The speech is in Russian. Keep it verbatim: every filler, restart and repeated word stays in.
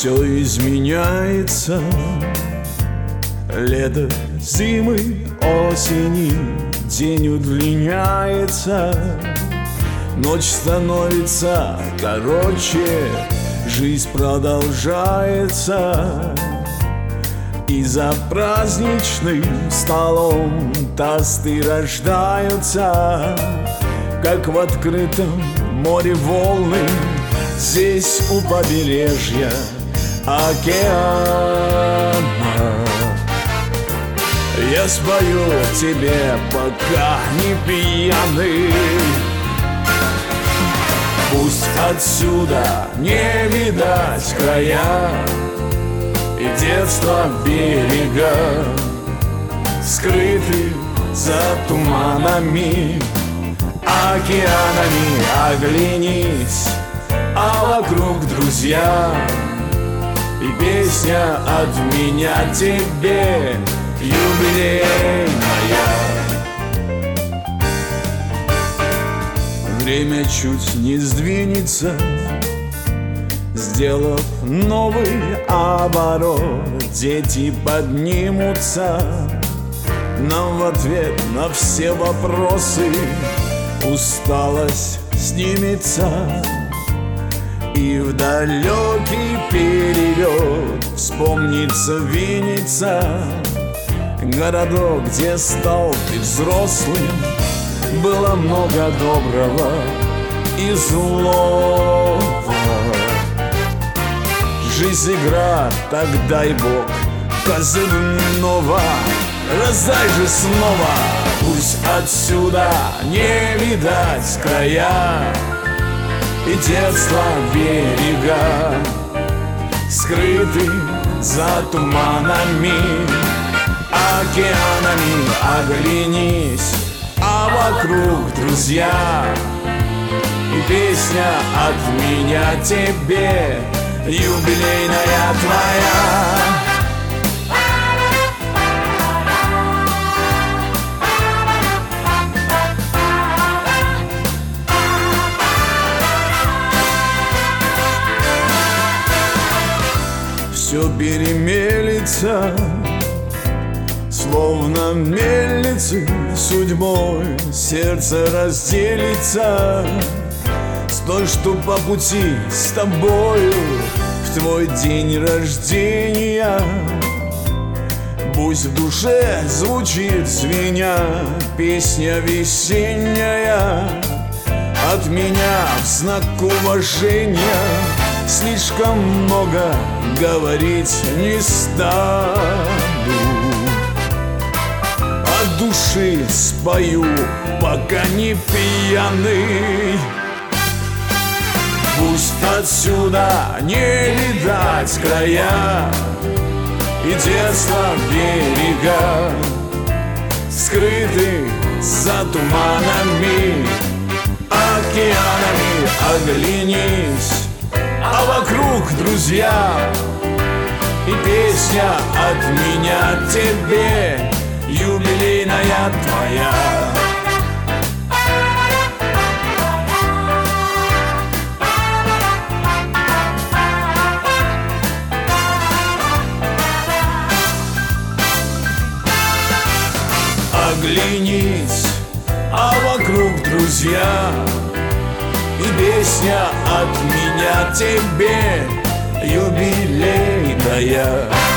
Все изменяется. Лето, зимы, осени. День удлиняется. Ночь становится короче. Жизнь продолжается. И за праздничным столом тосты рождаются, как в открытом море волны. Здесь у побережья океана я спою тебе, пока не пьяный. Пусть отсюда не видать края и детство берега, скрыты за туманами, океанами. Оглянись, а вокруг друзья, и песня от меня тебе юбилейная. Время чуть не сдвинется, сделав новый оборот. Дети поднимутся, нам в ответ на все вопросы усталость снимется. И в далекий перелет вспомнится Винница, городок, где стал ты взрослым. Было много доброго и злого. Жизнь игра, так дай Бог козырного, раздай же снова. Пусть отсюда не видать края и детство берега, скрыты за туманами, океанами. Оглянись, а вокруг друзья, и песня от меня тебе юбилейная твоя. Все перемелится, словно мельницы судьбой. Сердце разделится с той, что по пути с тобою в твой день рождения. Пусть в душе звучит звеня песня весенняя от меня в знак уважения. Слишком много говорить не стану, от души спою, пока не пьяный. Пусть отсюда не видать края и детство берега, скрыты за туманами, океанами. Оглянись, а вокруг друзья, и песня от меня тебе юбилейная твоя. Оглянись, а вокруг друзья, и песня от меня тебе юбилейная.